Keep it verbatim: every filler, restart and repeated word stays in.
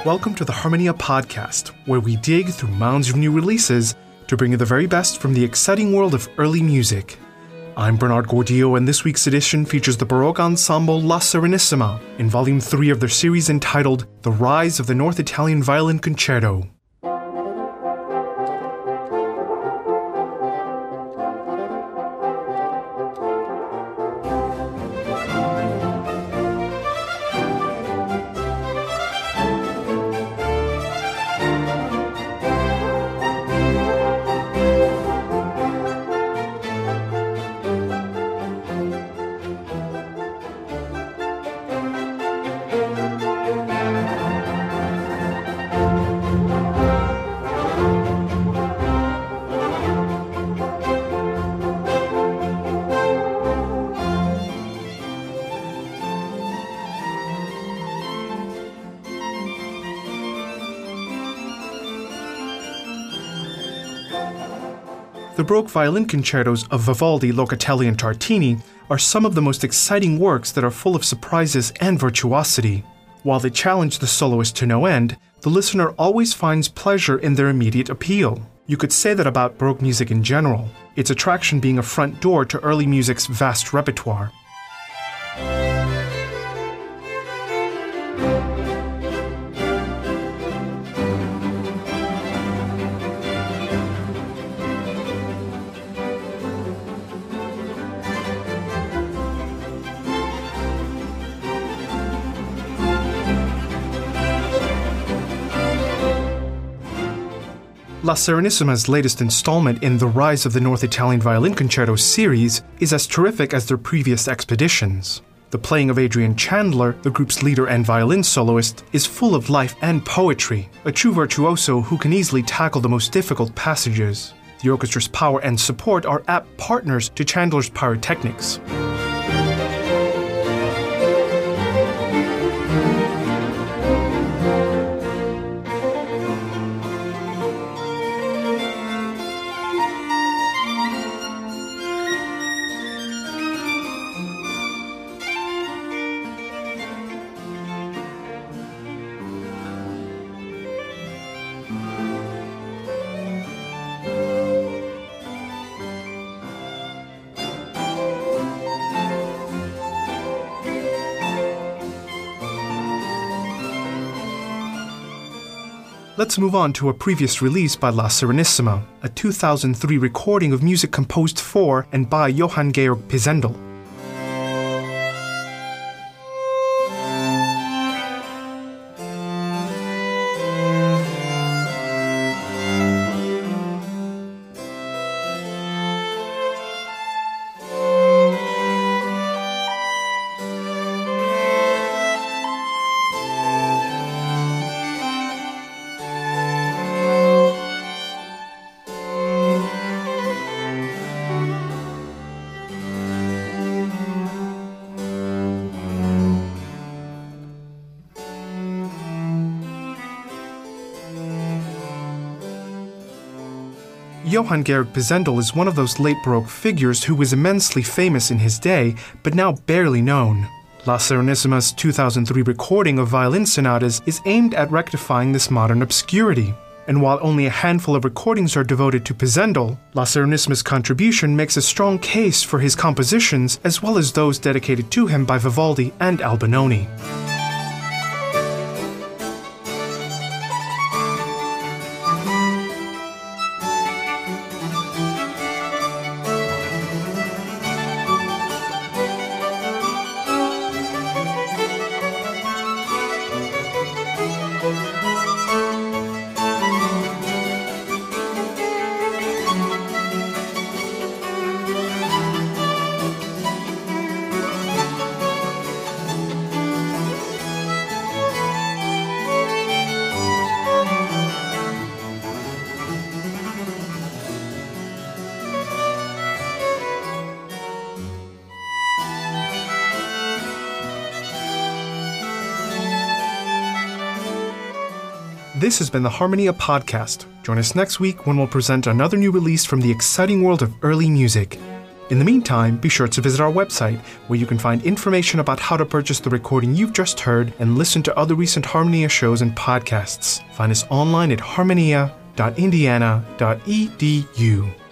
Welcome to the Harmonia Podcast, where we dig through mounds of new releases to bring you the very best from the exciting world of early music. I'm Bernard Gordillo, and this week's edition features the Baroque ensemble La Serenissima in Volume three of their series entitled The Rise of the North Italian Violin Concerto. The Baroque violin concertos of Vivaldi, Locatelli, and Tartini are some of the most exciting works that are full of surprises and virtuosity. While they challenge the soloist to no end, the listener always finds pleasure in their immediate appeal. You could say that about Baroque music in general, its attraction being a front door to early music's vast repertoire. La Serenissima's latest installment in the Rise of the North Italian Violin Concerto series is as terrific as their previous expeditions. The playing of Adrian Chandler, the group's leader and violin soloist, is full of life and poetry, a true virtuoso who can easily tackle the most difficult passages. The orchestra's power and support are apt partners to Chandler's pyrotechnics. Let's move on to a previous release by La Serenissima, a two thousand three recording of music composed for and by Johann Georg Pisendel. Johann Georg Pisendel is one of those late Baroque figures who was immensely famous in his day, but now barely known. La Serenissima's two thousand three recording of violin sonatas is aimed at rectifying this modern obscurity. And while only a handful of recordings are devoted to Pisendel, La Serenissima's contribution makes a strong case for his compositions as well as those dedicated to him by Vivaldi and Albinoni. This has been the Harmonia Podcast. Join us next week when we'll present another new release from the exciting world of early music. In the meantime, be sure to visit our website, where you can find information about how to purchase the recording you've just heard and listen to other recent Harmonia shows and podcasts. Find us online at harmonia dot indiana dot e d u.